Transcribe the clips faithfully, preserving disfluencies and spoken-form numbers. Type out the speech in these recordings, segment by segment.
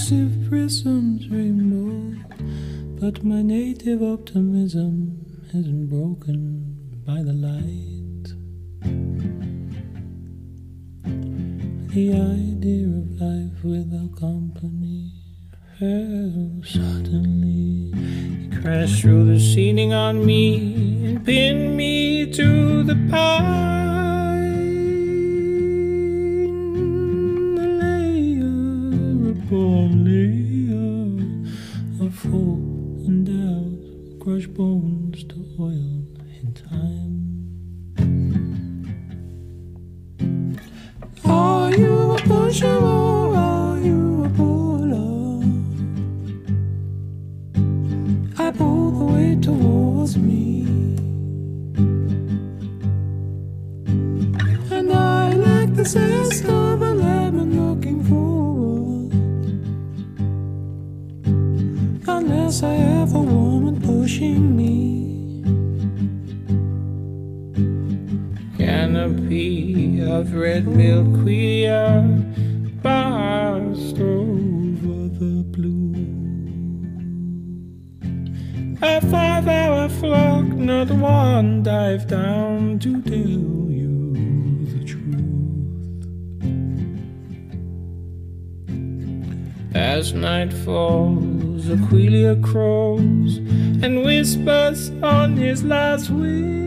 elusive prisms rainbow, but my native optimism isn't broken by the light. The idea of life without company fell suddenly. It crashed through the ceiling on me and pinned me to the pine. A layer upon layer of hope and doubt, crushed bones to oil in time. Are you a pusher or are you a puller? I pull the weight towards me, and I like the zest of a lemon looking forward. Unless I have a woman pushing me. Canopy of red milkweed passed over the blue. A five-hour flock, not one dived down to tell you the truth. As night falls, Aquilia crows and whispers on his last wing.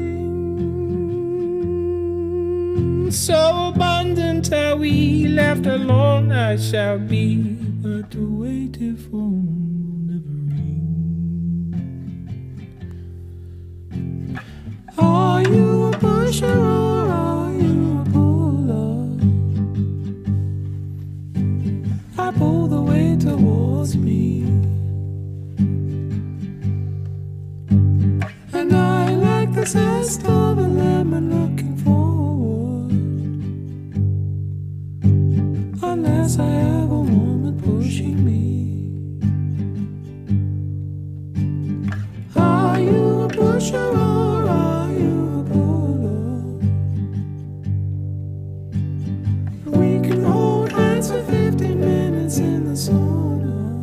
So abundant are we, left alone I shall be, but the weighted phone never ring. Are you a pusher or are you a puller? I pull the weight towards me, and I like the zest of a lemon looking forward. Unless I have a woman pushing me. Are you a pusher or are you a puller? We can hold hands for fifteen minutes in the sauna.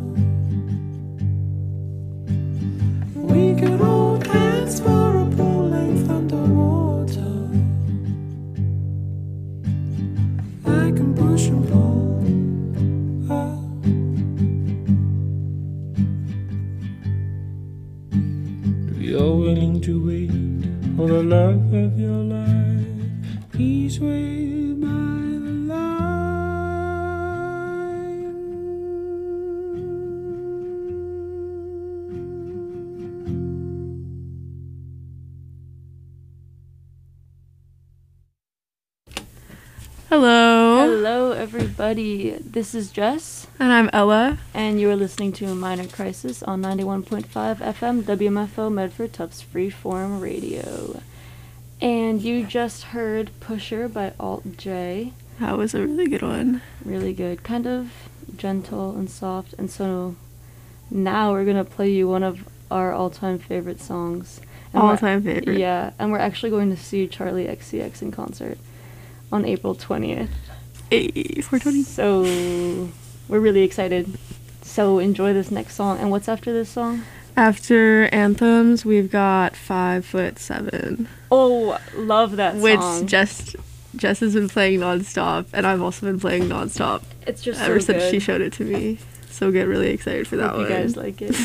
We can hold hands for a full length underwater. I can push and pull. You're willing to wait for the love of your life. Please wait by the line. Hello. Hello, everybody. This is Jess. And I'm Ella. And you are listening to Minor Crisis on ninety-one point five F M W M F O Medford Tufts Freeform Radio. And you just heard Pusher by Alt J. That was a really good one. Really good. Kind of gentle and soft. And so now we're going to play you one of our all-time favorite songs. And all-time favorite. Yeah. And we're actually going to see Charlie X C X in concert on April twentieth. Hey, four twenty. So we're really excited. So enjoy this next song. And what's after this song? After Anthems, we've got Five Foot Seven. Oh, love that song. Which Jess, Jess has been playing nonstop, and I've also been playing nonstop. It's just ever so since good. she showed it to me. So get really excited for that Hope one. you guys like it.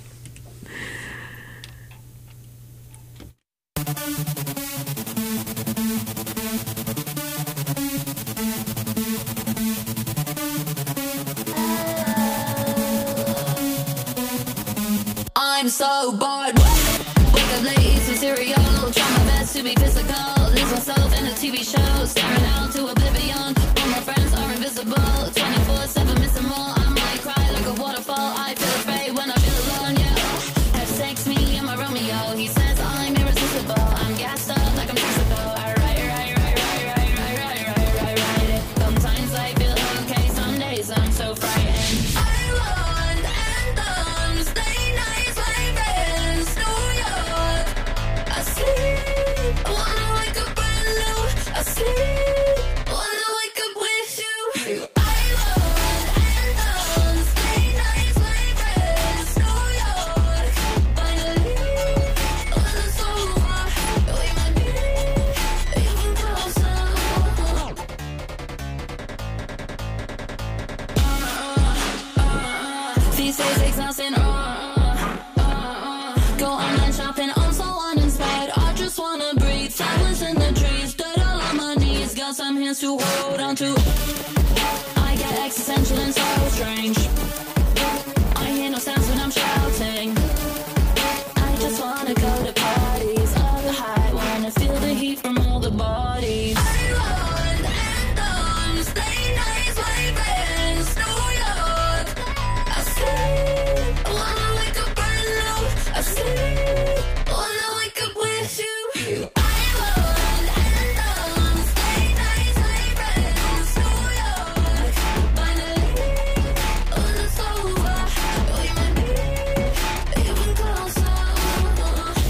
I'm so bored. Wake up late, eat some cereal. Try my best to be physical. Lose myself in a T V show. Staring out to oblivion. All my friends are invisible. twenty-four seven missing more. I might cry like a waterfall. I feel afraid when I feel alone, yeah. Have sex, me and my Romeo. He says I'm irresistible. I'm gassed up like I'm physical. I write, write, write, write, write, write, write, write, write, write it. Sometimes I feel okay. Some days I'm so frightened. I want anthems. Stay nice, my friends. New York. I sleep. I wanna wake up brand new. I sleep. house and uh, uh, uh. Go online shopping, I'm so uninspired. I just wanna breathe, flowers in the trees, dirt all on my knees. Got some hands to hold on to. I get existential and so strange. I hear no sounds when I'm shouting. I just wanna go to parties, all the high, wanna feel the heat from all the bodies. I want anthems, late nights, white bands, New York. I sleep, I wanna wake up burn low. I sleep, I wanna wake up with you. I want anthems, late nights, white bands, New York. Finally, when it's over, we might be even closer.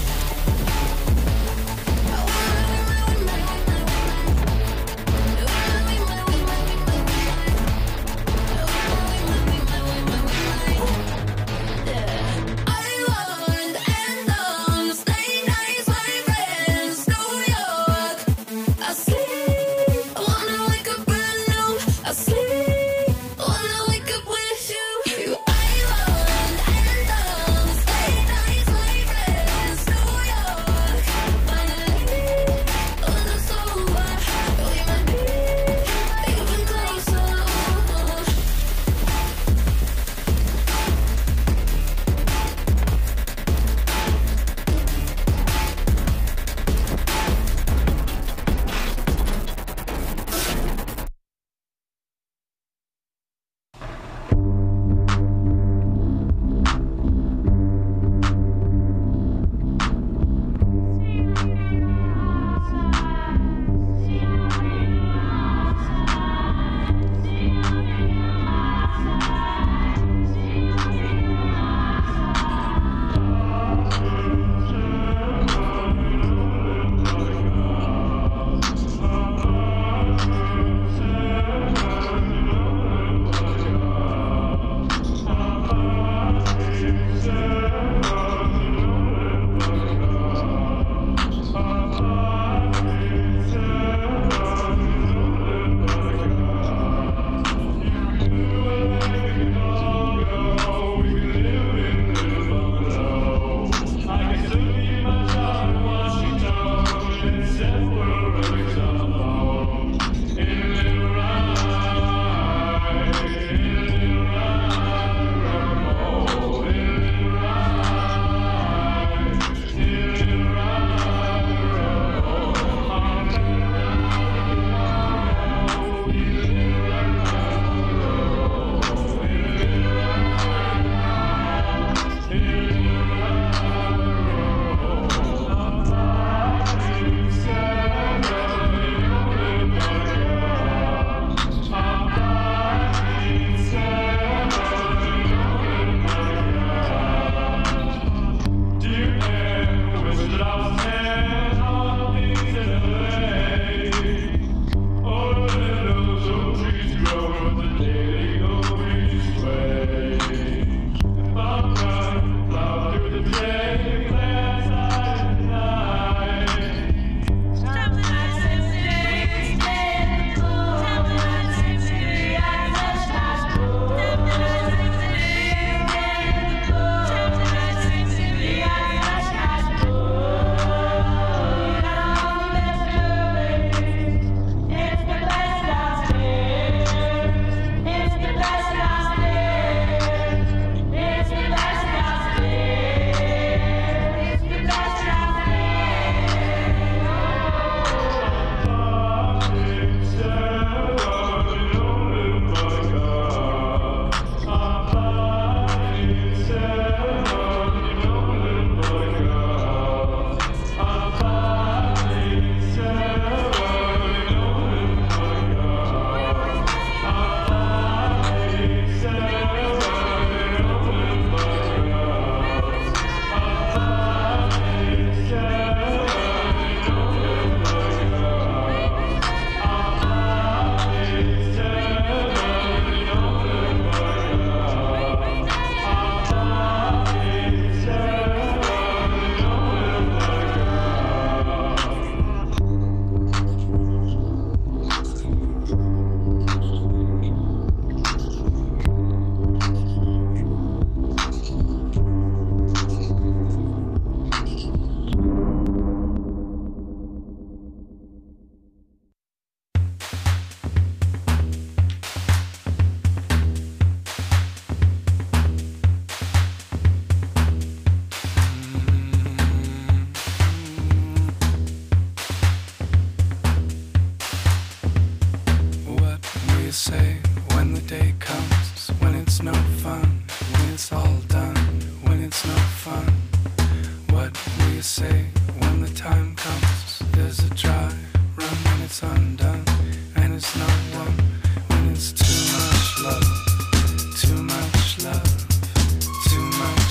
you say when the day comes, when it's no fun, when it's all done, when it's no fun? What will you say when the time comes? There's a dry run when it's undone, and it's no one when it's too much love, too much love, too much.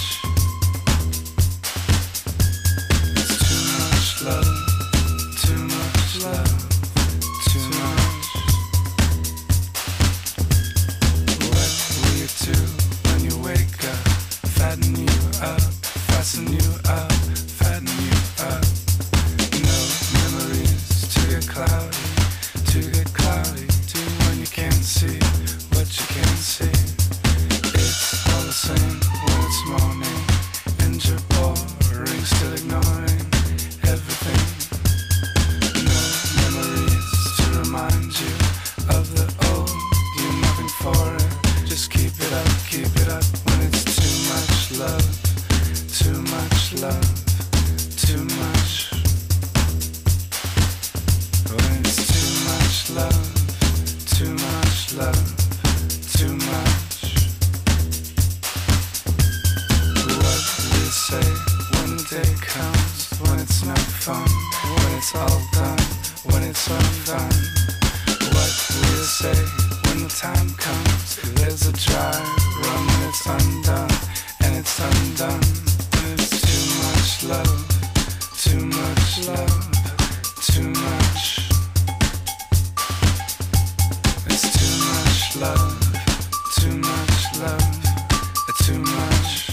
It's too much love, too much love, too much. What will you do when you wake up? Fatten you up, fasten you up, fatten you up. No memories to get cloudy, to get cloudy. Do when you can't see what you can't see. It's all the same when it's morning, and you're boring, still ignoring everything. No memories to remind you of the old. You're nothing for it. Just keep it up, keep it up. When it's too much love, too much love, too much. When it's too much love, too much love, too much. What will you say when the day comes, when it's no fun, when it's all done, when it's undone? What will you say when the time comes? There's a dry run when it's undone, and it's undone. When it's too much love, too much love, too much. It's too much love, too much love, too much.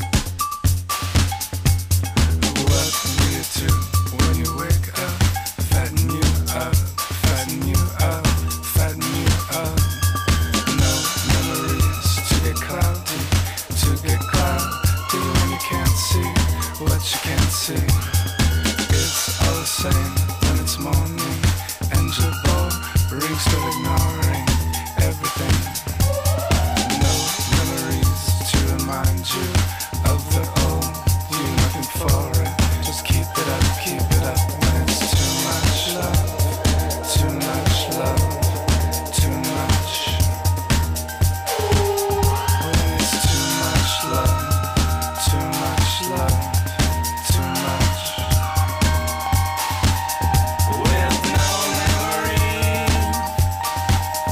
What will you do when you wake up? Fatten you up, fatten you up, fatten you up. No memories to get cloudy, to get cloudy when you can't see what you can't see. It's all the same when it's morning, and you're boring, still ignoring everything. No memories to remind you of the old. You're looking for it. Just keep it up, keep it up. When it's too much love, too much love, too much. When it's too much love, too much love, too much. With no memory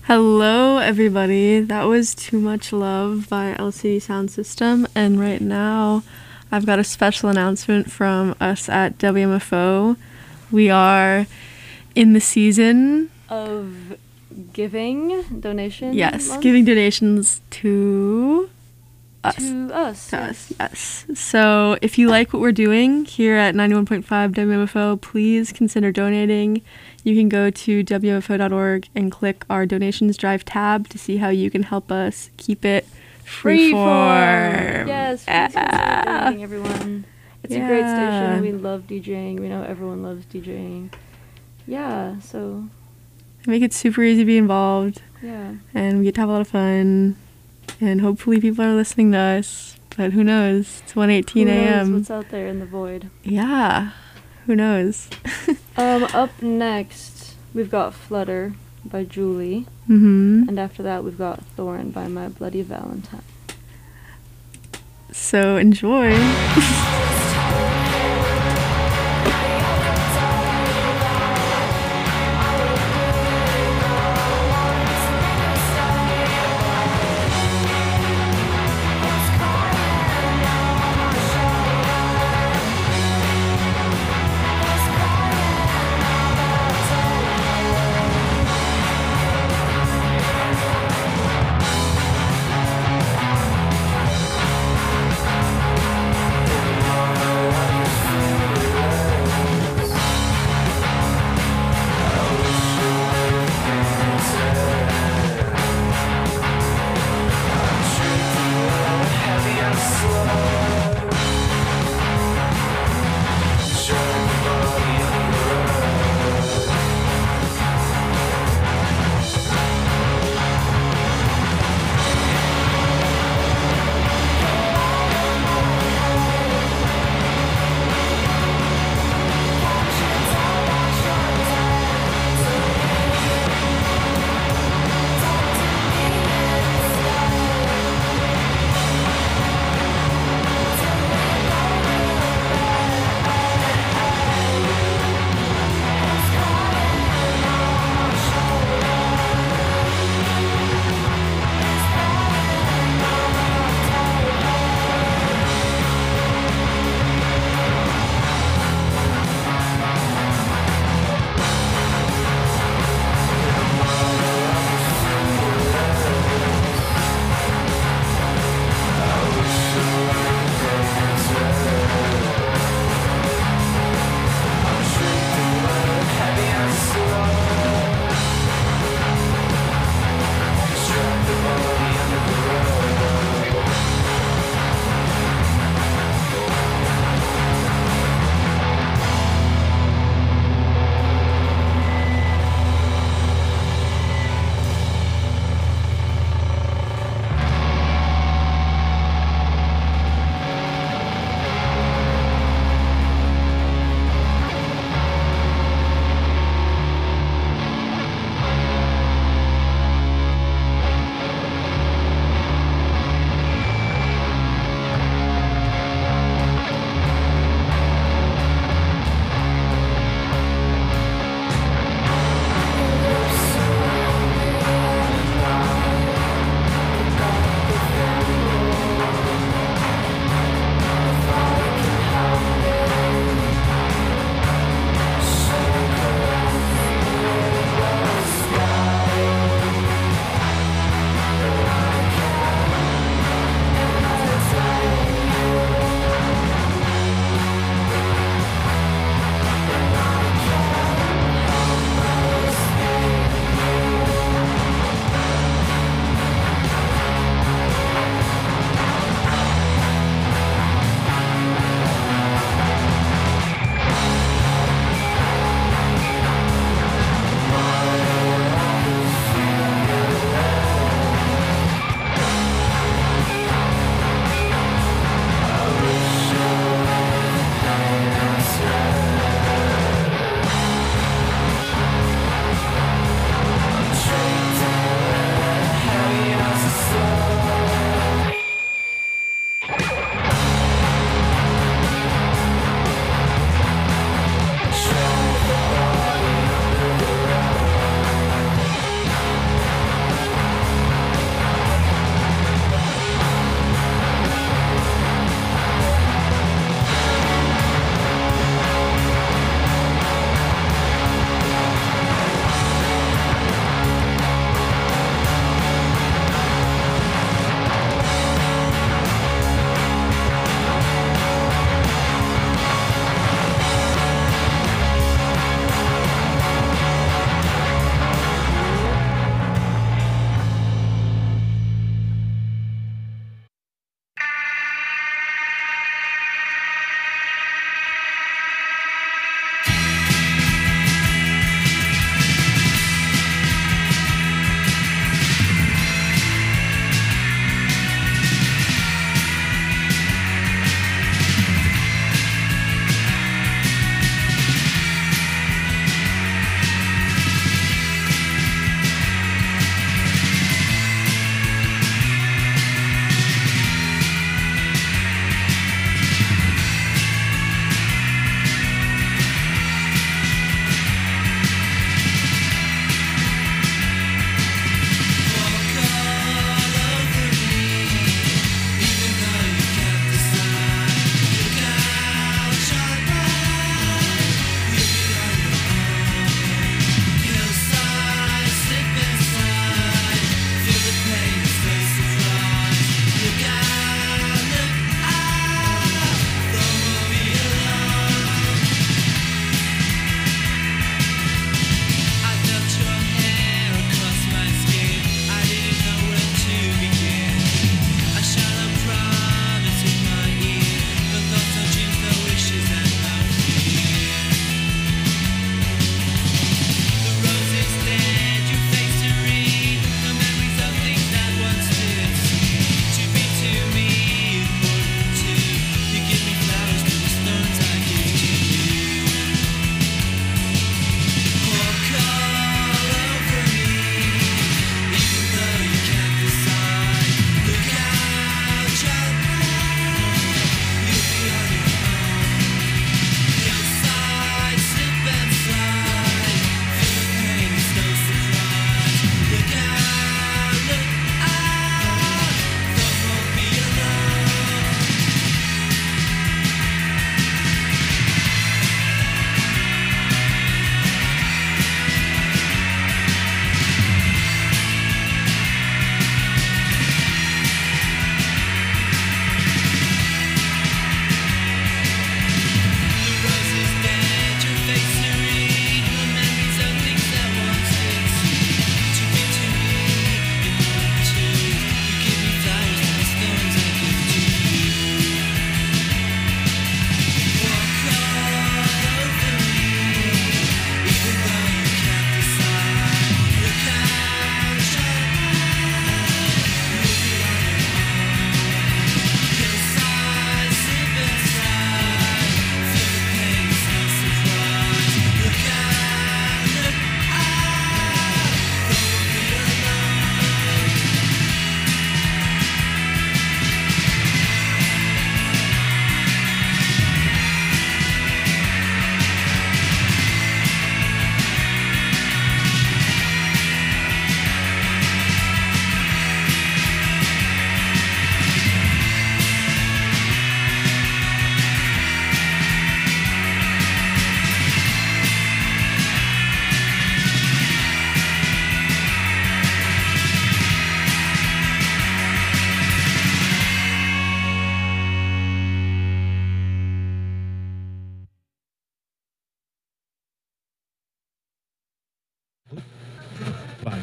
Hello, everybody. That was Too Much Love by L C D Sound System. And right now, I've got a special announcement from us at W M F O. We are in the season Of giving donations. yes, month? giving donations to us. To us. To us, yes. So if you like what we're doing here at ninety-one point five W M F O, please consider donating. You can go to W M F O dot org and click our donations drive tab to see how you can help us keep it free form. Yes, please Yeah. consider donating, everyone. It's a great Yeah. station. We love DJing. We know everyone loves DJing. Yeah, so, Make it super easy to be involved, yeah. and we get to have a lot of fun. And hopefully people are listening to us. But who knows? It's one eighteen Who knows a.m. what's out there in the void. Yeah. Who knows? Um, up next, we've got Flutter by Julie. mm-hmm. And after that, we've got Thorn by My Bloody Valentine. So enjoy. Thank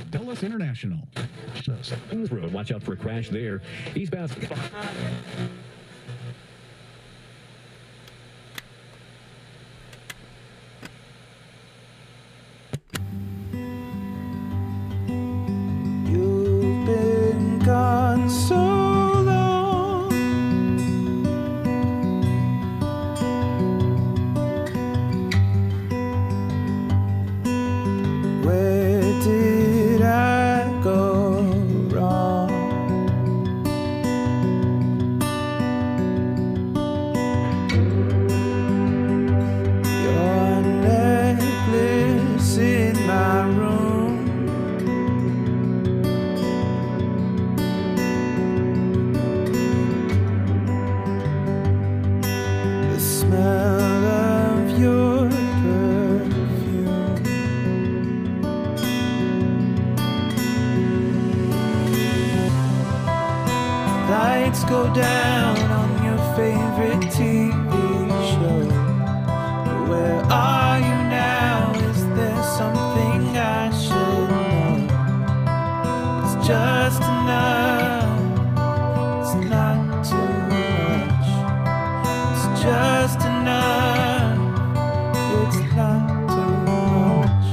Dulles International. Road. Watch out for a crash there. Eastbound. You've been gone so long. Where did I go wrong? Your necklace in my room. The smell of your perfume. Lights go down on your favorite T V show. Where are you now? Is there something I should know? It's just enough. It's not too much. It's just enough. It's not too much.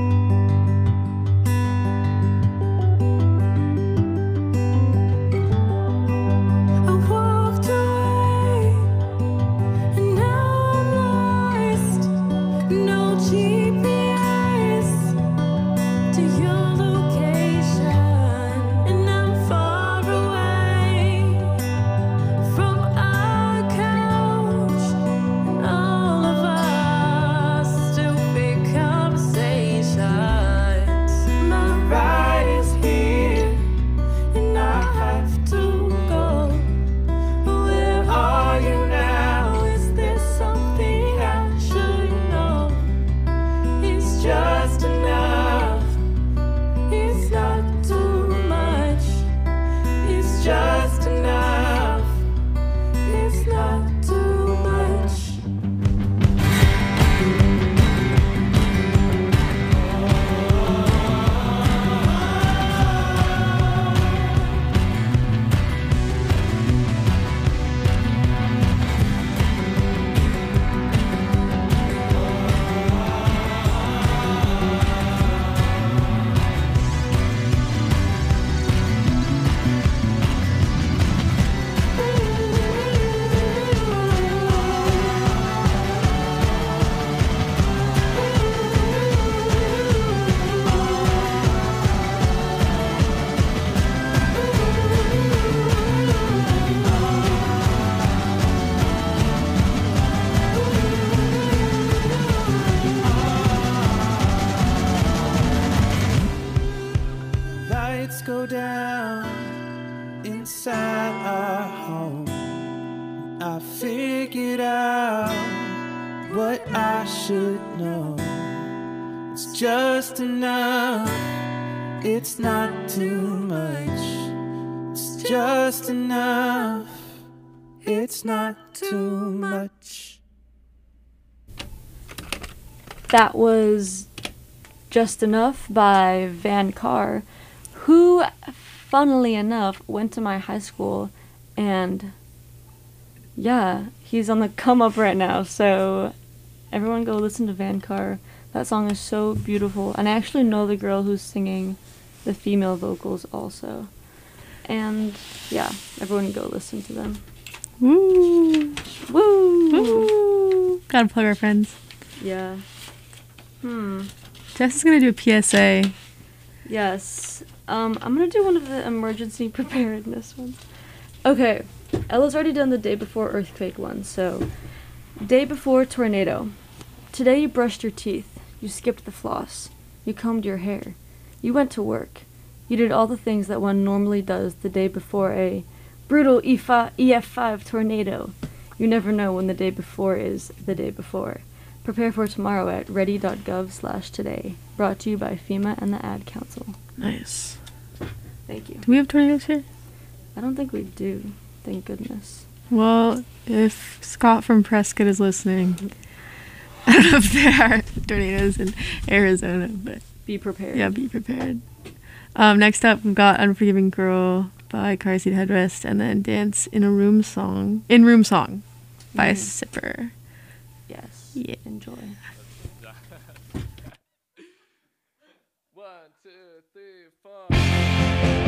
I walked away and now I'm lost. No G P S to your location, and I'm far away from our couch and all of our stupid conversations. My ride is here and I have to go. Where are you now? Is there something I should know? It's just enough. It's not too much. It's just enough. It's not too much. Lights go down inside our home. I figured out what I should know. It's just enough. It's not too much. It's just enough. It's not too much. That was Just Enough by Van Carr, who, funnily enough, went to my high school, and yeah, he's on the come up right now, so everyone go listen to Van Carr. That song is so beautiful, and I actually know the girl who's singing the female vocals also. And yeah, everyone go listen to them. Woo! Woo! Woo! Gotta plug our friends. Yeah. Hmm. Jess is gonna do a P S A. Yes. Um, I'm gonna do one of the emergency preparedness ones. Okay. Ella's already done the day before earthquake one, so day before tornado. Today you brushed your teeth. You skipped the floss. You combed your hair. You went to work. You did all the things that one normally does the day before a brutal E F five tornado. You never know when the day before is the day before. Prepare for tomorrow at ready dot gov slash today. Brought to you by FEMA and the Ad Council. Nice. Thank you. Do we have tornadoes here? I don't think we do. Thank goodness. Well, if Scott from Prescott is listening, I don't know if there are tornadoes in Arizona, but Be prepared. yeah, be prepared. Um, next up, we've got Unforgiving Girl by Car Seat Headrest, and then Dance in a Room Song, In Room Song by Mm. Sipper. Yes. Yeah. Enjoy. One, two, three, four.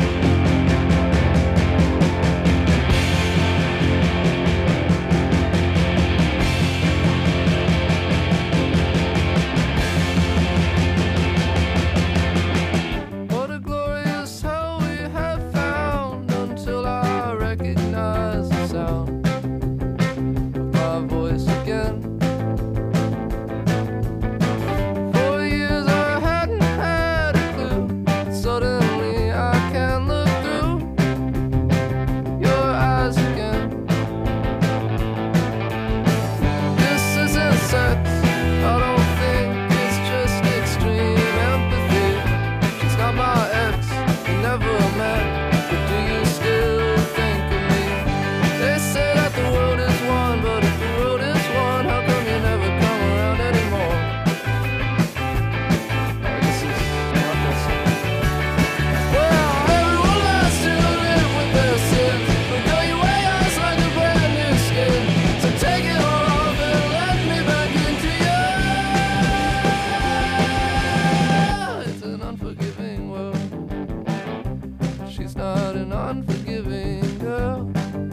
What a glorious hell we have found until I recognize the sound of my voice again. For years I hadn't had a clue. Suddenly I can look through your eyes again. This isn't sex, I don't think it's just extreme empathy. She's not my ex, we never met, but do you still think of me? They say that the world is one, but if the road is one, how come you never come around anymore? Oh, this is not that simple. Well, everyone wants to live with their sins, but girl, you weigh us like a brand new skin. So take it all off and let me back into you. It's an unforgiving world. She's not an unforgiving girl.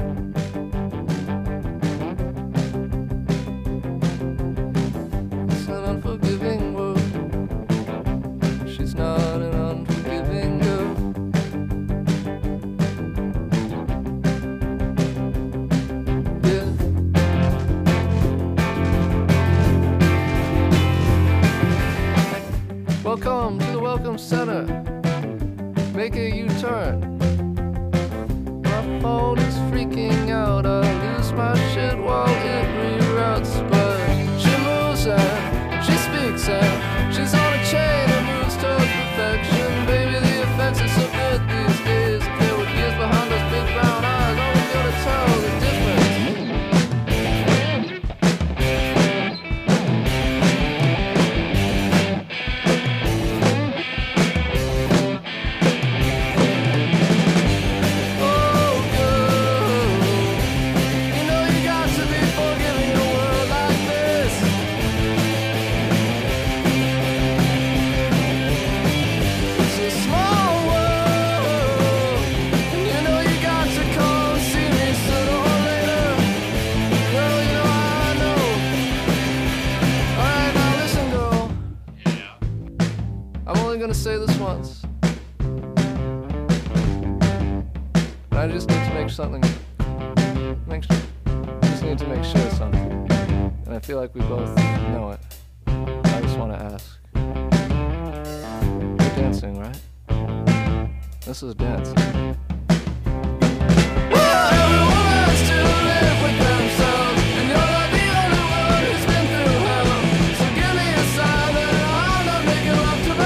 It's an unforgiving world. She's not an unforgiving girl. Yeah. Welcome to the Welcome Center. Make a U-turn. My phone is freaking out. I lose my shit while it reroutes. But she moves and she speaks and she's on a chain and moves towards perfection. Baby, the effects are so good these days. If there were years behind those big brown eyes, I was gonna tell the difference. Oh, girl, you know you got to be forgiving a world like this. It's a small world, and you know you got to come see me sooner or later. Girl, you know I know. Alright, now listen, girl. I'm only gonna say this once. But I just need to make something. Make sure. Just need to make sure of something. And I feel like we both know it. I just want to ask. You're dancing, right? This is dancing. Well, everyone wants to live with themselves, and you're not the only one who's been through hell. So give me a sign that I'm not making love to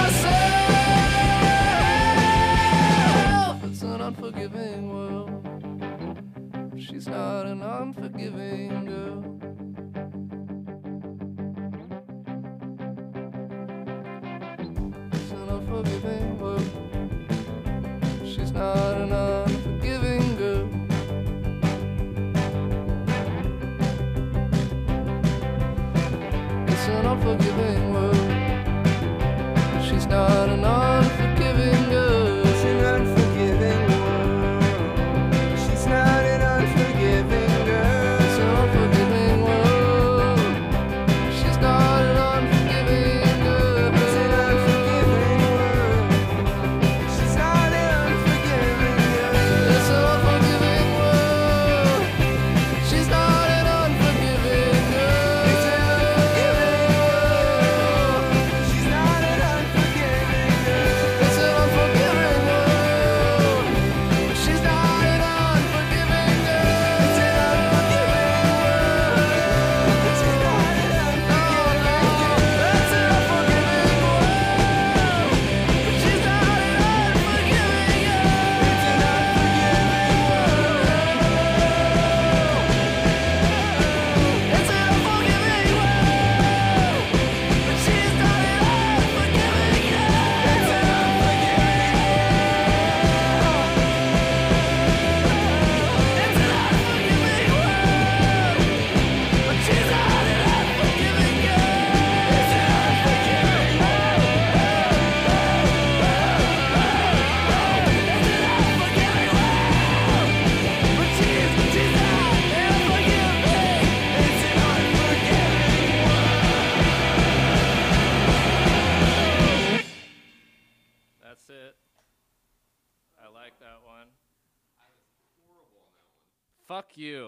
myself. It's an unforgiving world. She's not an unforgiving girl. It's an unforgiving world. She's not an unforgiving girl. It's an unforgiving world. She's not an unforgiving girl. It's an unforgiving world. She's not an unforgiving girl. It's an unforgiving world. She's not an unforgiving girl. It's an unforgiving world. She's not an unforgiving girl. It's an unforgiving world. She's not an unforgiving girl. It's an unforgiving world. Fuck you.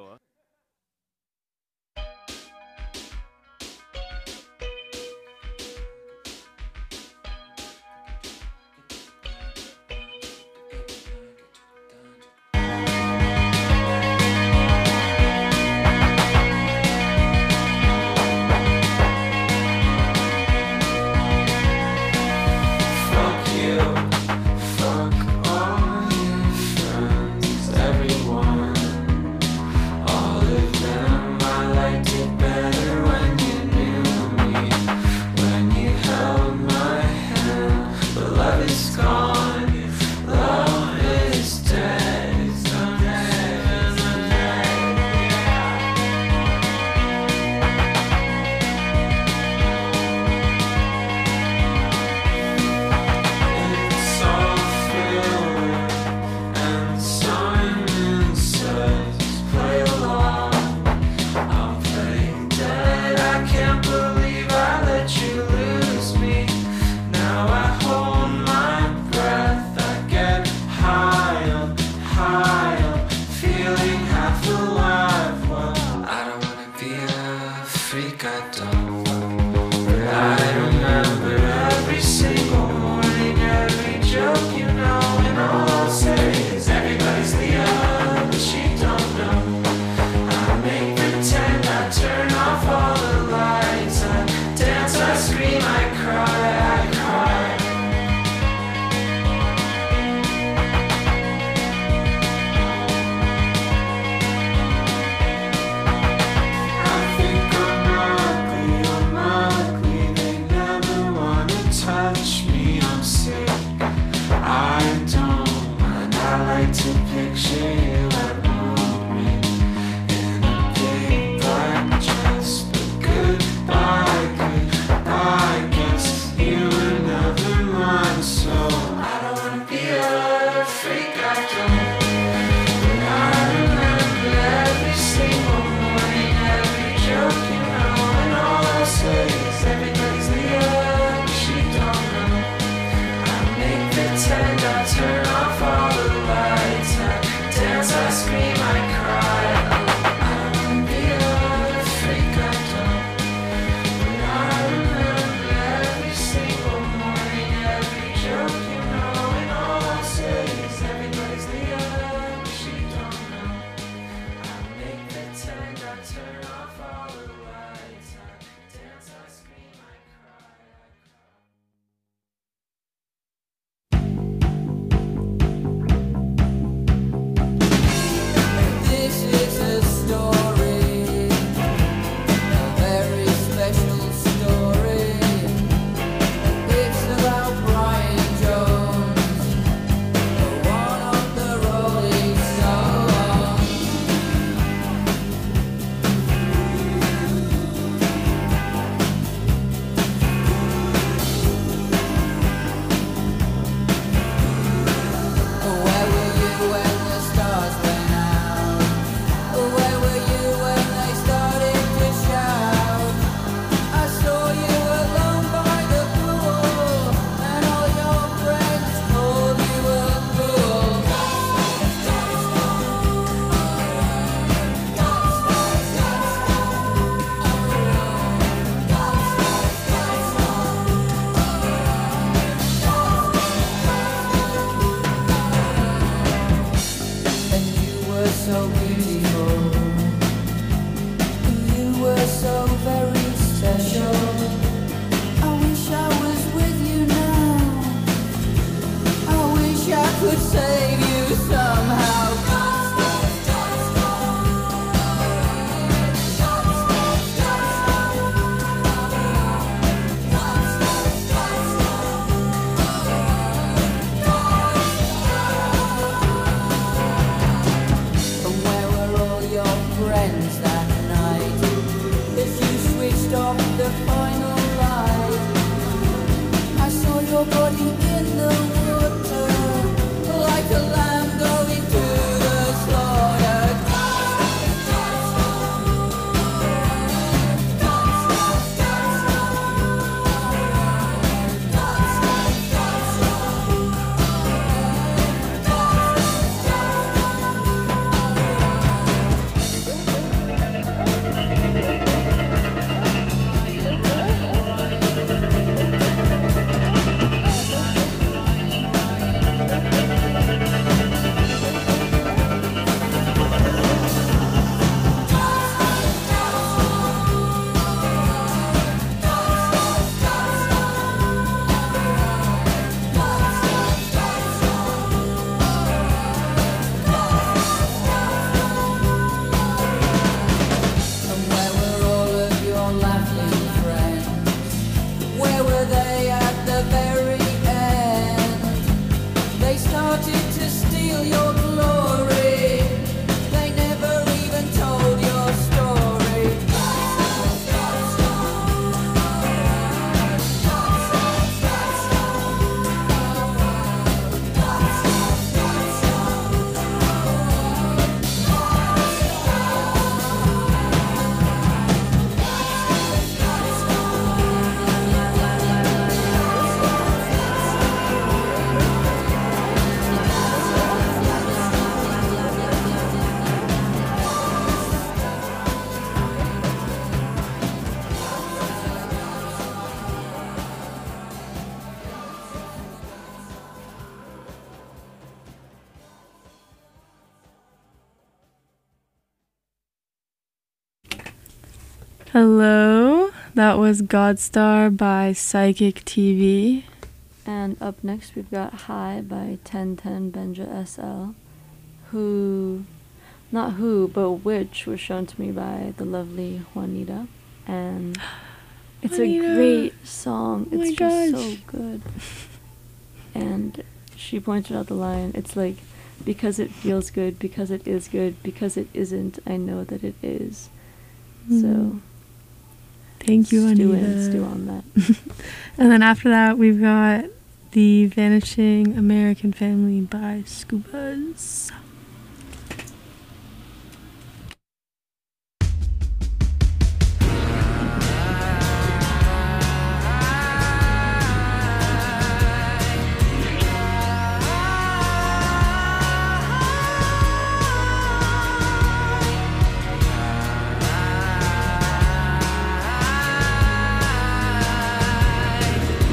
Hello, that was Godstar by Psychic T V. And up next we've got High by ten ten Benja S L, who, not who, but which was shown to me by the lovely Juanita. And it's Juanita. a great song. Oh my It's just gosh. so good. And she pointed out the line, it's like, because it feels good, because it is good, because it isn't, I know that it is. Mm. So Thank you, stew Anita. in, stew on that. And then after that, we've got The Vanishing American Family by Scubas.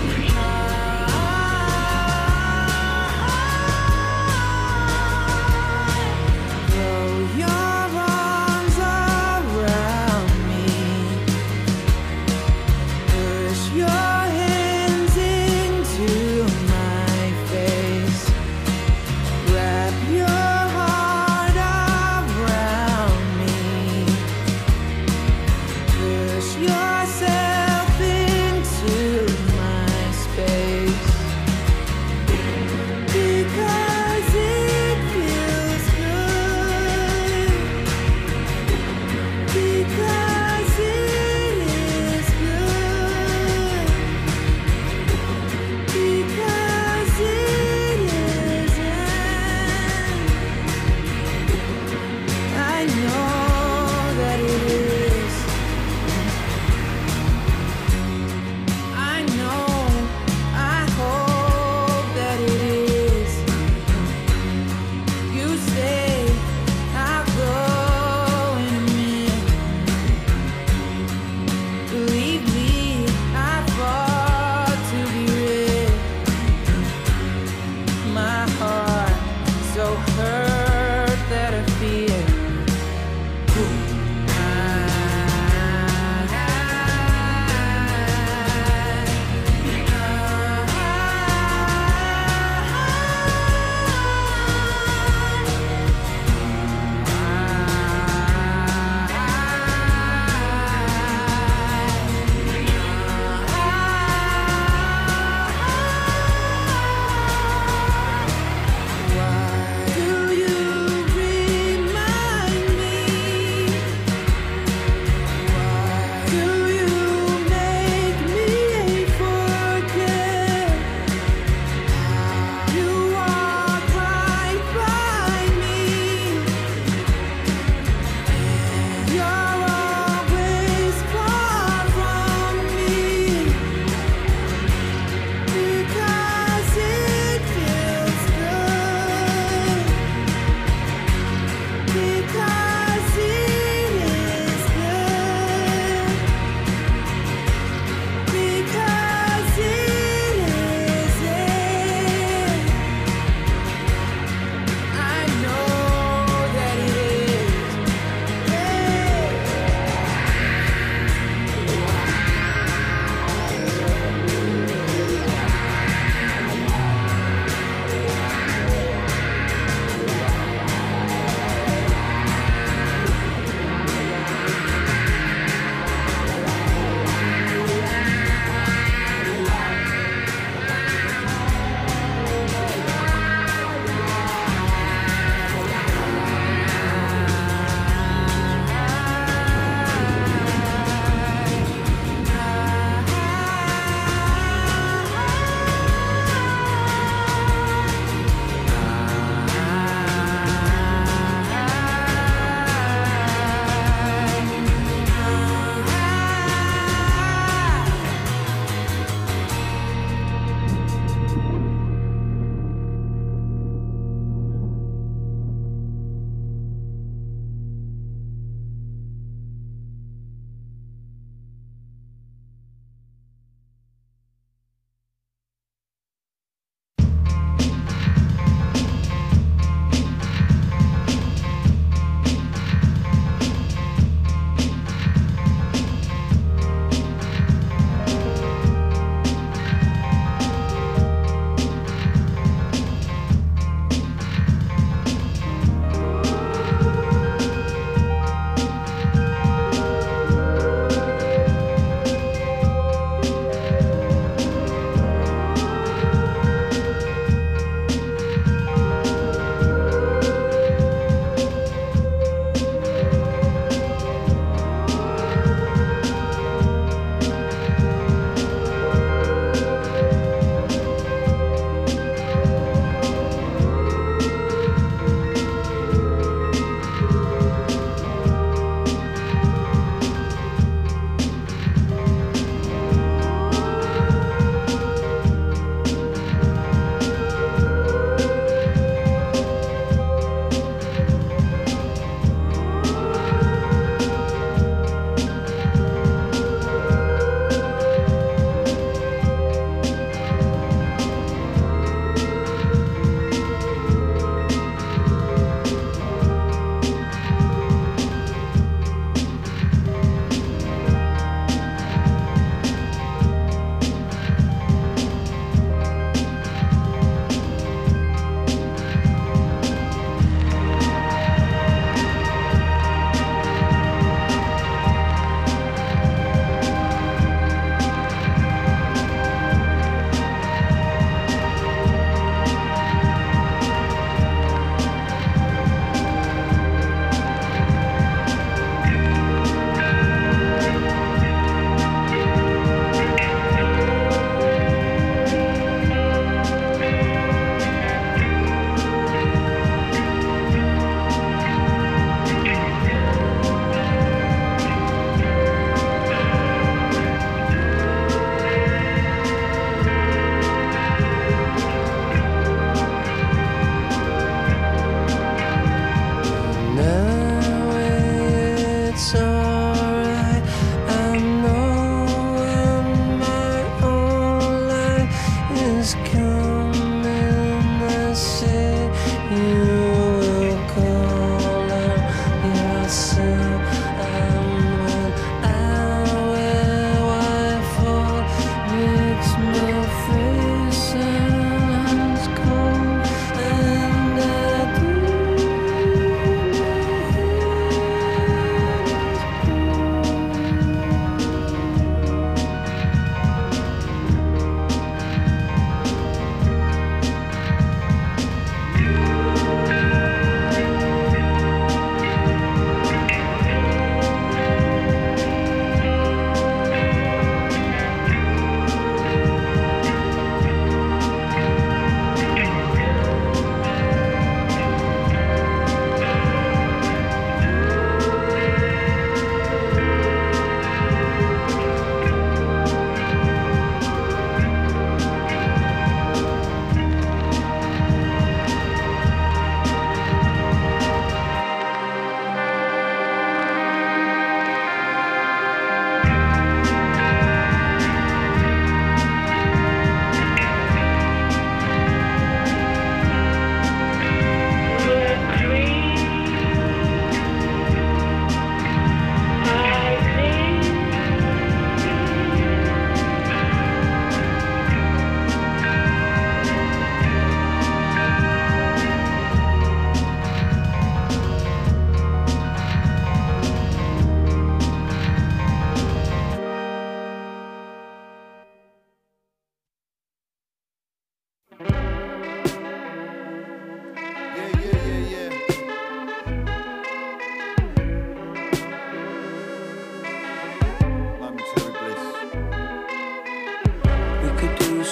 Thank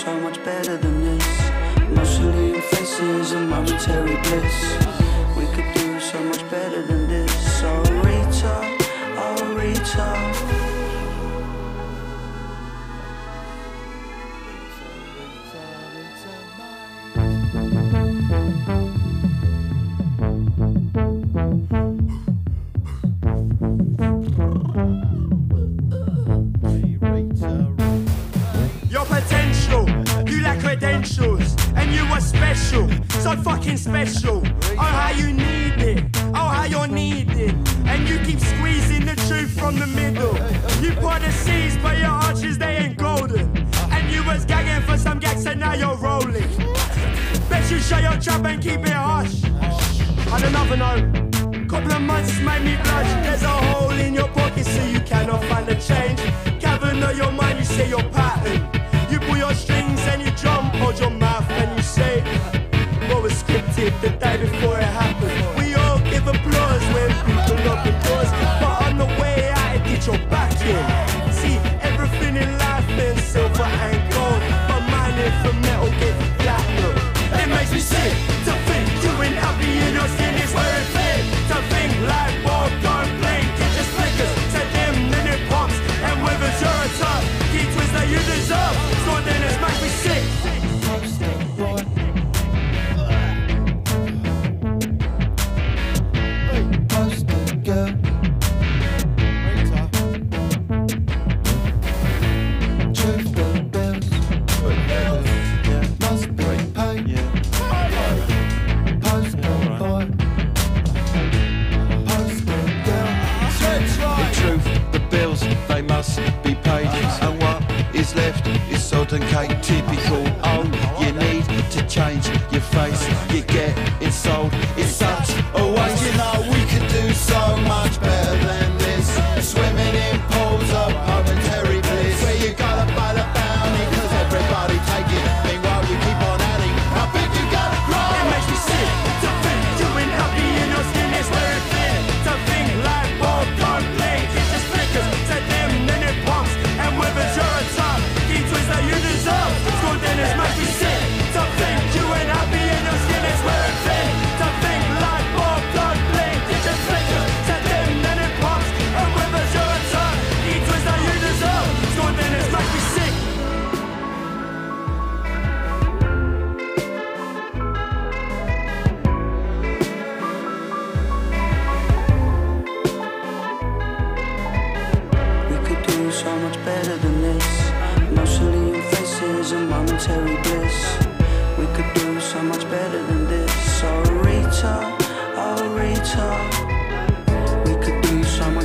so much better than this. Mostly your faces and momentary bliss. We could do so much better than this. Oh Rita, oh Rita. Your potential, you lack credentials, and you were special, so fucking special. Oh how you need it, oh how you're needed, and you keep squeezing the truth from the middle. You pour the seeds, but your arches they ain't golden, and you was gagging for some gags and now you're rolling. Bet you shut your trap and keep it hush. On another note, couple of months made me blush. There's a hole in your pocket so you cannot find the change. Cavern of your mind, you say your pattern. You pull your strings and you drum, hold your mouth and you say what was scripted the day before it happened. We all give applause when people open doors, but on the way out it get your back in. See, everything in life is silver and gold, but mine is from metal get platinum. It makes me sick to think you ain't happy in your skin is where it fit. To think like ball don't blink, it just flickers. Set them then it pops and withers you're a top. Key twist that you deserve. So then it makes me sick. Poster girl. Truth the bills. Must be paid. Poster boy. Poster girl. In truth, the bills, they must be paid. And what is left is sod and cake. Typical, oh, you need to change your face. You get insulted, it's such a waste. You know we could do so much better than this. Swimming in pools of momentary bliss, where you gotta pay the bounty, cause everybody take it. Meanwhile you keep on adding, how big you gotta grow. It makes me sick to think you ain't happy in your skin is where it fit. To think like ball don't blink, it just flickers. Set them then it pumps and withers you're a top. Key twist that you deserve. School dinners make me sick to think you ain't happy in your skin is where it fit. To think like ball don't blink, it just flickers. Set them then it pumps and withers you're a top. Key twist that you deserve. School dinners make me sick. We could do so much better than this. Mostly your faces and momentary bliss. We could do so much better than this. Oh Rita, oh Rita. We could do so much